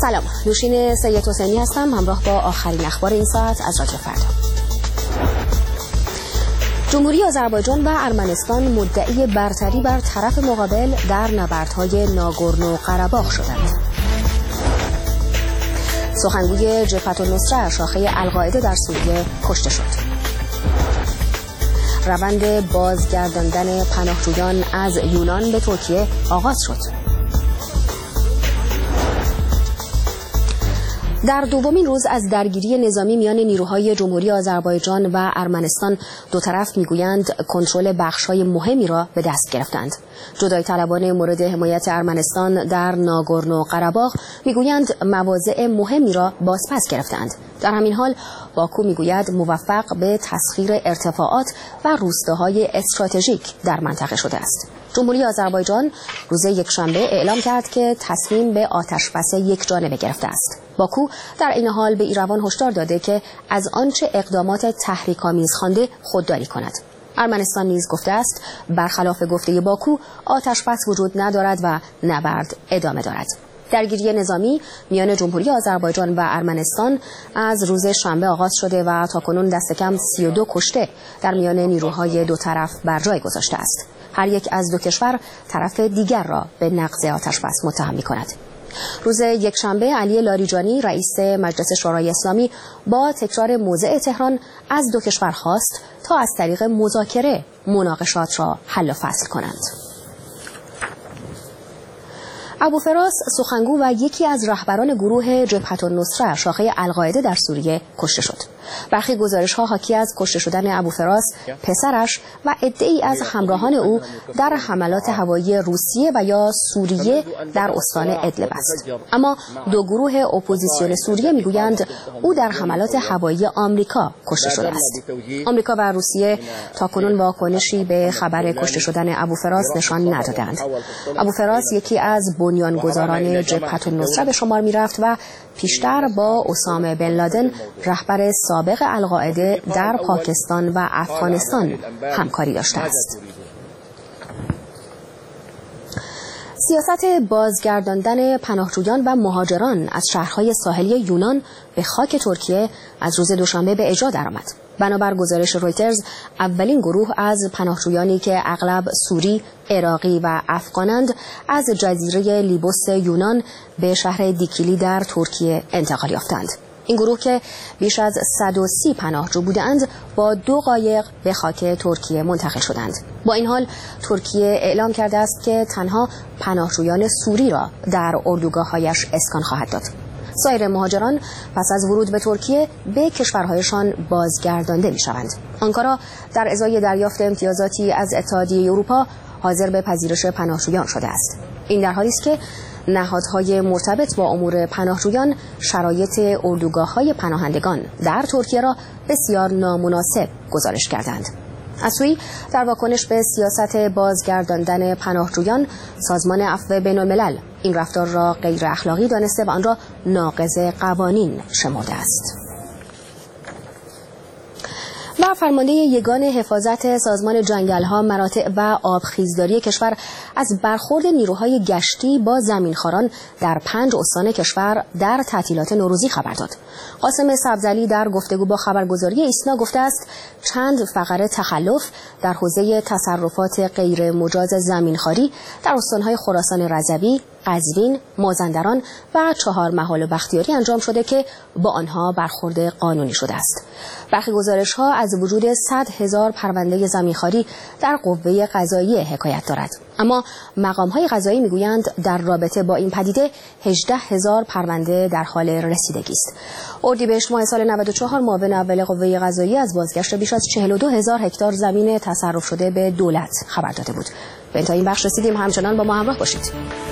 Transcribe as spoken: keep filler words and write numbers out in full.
سلام، نوشین سید حسینی هستم، همراه با آخرین اخبار این ساعت از رادیو فردا. جمهوری آذربایجان و ارمنستان مدعی برتری بر طرف مقابل در نبردهای ناگورنو قره‌باغ شدند. سخنگوی جبهة النصره شاخه القاعده در سوریه کشته شد. روند بازگرداندن پناهجویان از یونان به ترکیه آغاز شد. در دومین روز از درگیری نظامی میان نیروهای جمهوری آذربایجان و ارمنستان، دو طرف میگویند کنترل بخش‌های مهمی را به دست گرفتند. جدای طلبان مورد حمایت ارمنستان در ناگورنو قره‌باغ میگویند مواضع مهمی را بازپس گرفتند. در همین حال باکو میگوید موفق به تسخیر ارتفاعات و روستاهای استراتژیک در منطقه شده است. جمهوری آذربایجان روز یکشنبه اعلام کرد که تصمیم به آتش‌بس یک جانبه گرفته است. باکو در این حال به ایروان هشدار داده که از آنچه اقدامات تحریک‌آمیز خوانده خودداری کند. ارمنستان نیز گفته است برخلاف گفته باکو آتش‌بس وجود ندارد و نبرد ادامه دارد. درگیری نظامی میان جمهوری آذربایجان و ارمنستان از روز شنبه آغاز شده و تاکنون دست کم سی و دو کشته در میان نیروهای دو طرف بر جای گذاشته است. هر یک از دو کشور طرف دیگر را به نقض آتش‌بس متهم می‌کند. روز یکشنبه علی لاریجانی رئیس مجلس شورای اسلامی با تکرار موضع تهران از دو کشور خواست تا از طریق مذاکره مناقشات را حل و فصل کنند. ابوفراس سخنگو و یکی از رهبران گروه جبهة النصره شاخه القاعده در سوریه کشته شد. برخی گزارش‌ها حاکی از کشته شدن ابوفراس، پسرش و عده‌ای از همراهان او در حملات هوایی روسیه و یا سوریه در استان ادلب است. اما دو گروه اپوزیسیون سوریه میگویند او در حملات هوایی آمریکا کشته شده است. آمریکا و روسیه تاکنون واکنشی به خبر کشته شدن ابوفراس نشان ندادند. ابوفراس یکی از بنیانگذاران جبهة النصره به شمار می‌رفت و پیشتر با اسامه بن لادن رهبر سابق القاعده در پاکستان و افغانستان همکاری داشته است. سیاست بازگرداندن پناهجویان و مهاجران از شهرهای ساحلی یونان به خاک ترکیه از روز دوشنبه به اجرا درآمد. بنابر گزارش رویترز، اولین گروه از پناهجویانی که اغلب سوری، عراقی و افغانند از جزیره لیبوس یونان به شهر دیکیلی در ترکیه انتقال یافتند. این گروه که بیش از صد و سی پناهجو بودند با دو قایق به خاک ترکیه منتقل شدند. با این حال ترکیه اعلام کرده است که تنها پناهجویان سوری را در اردوگاه‌هایش اسکان خواهد داد. سایر مهاجران پس از ورود به ترکیه به کشورهایشان بازگردانده می‌شوند. آنکارا در ازای دریافت امتیازاتی از اتحادیه اروپا حاضر به پذیرش پناهجویان شده است. این در حالی است که نهادهای مرتبط با امور پناهجویان شرایط اردوگاه‌های پناهندگان در ترکیه را بسیار نامناسب گزارش کردند. از سوی در واکنش به سیاست بازگرداندن پناهجویان، سازمان عفو بین‌الملل این رفتار را غیر اخلاقی دانسته و آن را ناقض قوانین شمرده است. و فرمانده یگان حفاظت سازمان جنگل‌ها، مراتع و آبخیزداری کشور از برخورد نیروهای گشتی با زمینخواران در پنج استان کشور در تعطیلات نوروزی خبر داد. قاسم سبزعلی در گفتگو با خبرگزاری ایسنا گفته است چند فقره تخلف در حوزه تصرفات غیر مجاز زمینخواری در استان‌های خراسان رضوی، قزوین، مازندران و چهارمحال و بختیاری انجام شده که با آنها برخورد قانونی شده است. برخی گزارش‌ها از وجود صد هزار پرونده زمینخواری در قوه قضاییه حکایت دارد. اما مقام‌های قضایی میگویند در رابطه با این پدیده هجده هزار پرونده در حال رسیدگی است. اردیبهشت ماه سال نود و چهار معاون اول قوه قضاییه از بازگشت بیش از چهل و دو هزار هکتار زمین تصرف شده به دولت خبر داده بود. به انتهای این بخش رسیدیم. همچنان با ما همراه باشید.